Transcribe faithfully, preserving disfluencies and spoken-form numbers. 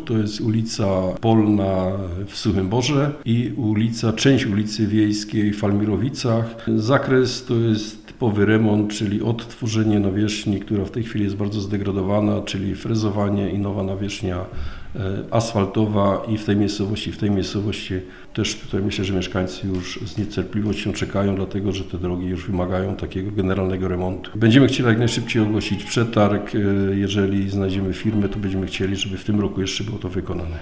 to jest ulica Polna w Suchym Borze i ulica, część ulicy Wiejskiej w Almirowicach. Zakres to jest typowy remont, czyli odtworzenie nawierzchni, która w tej chwili jest bardzo zdegradowana, czyli frezowanie i nowa nawierzchnia asfaltowa i w tej miejscowości, w tej miejscowości też tutaj myślę, że mieszkańcy już z niecierpliwością czekają, dlatego że te drogi już wymagają takiego generalnego remontu. Będziemy chcieli jak najszybciej ogłosić przetarg. Jeżeli znajdziemy firmę, to będziemy chcieli, żeby w tym roku jeszcze było to wykonane.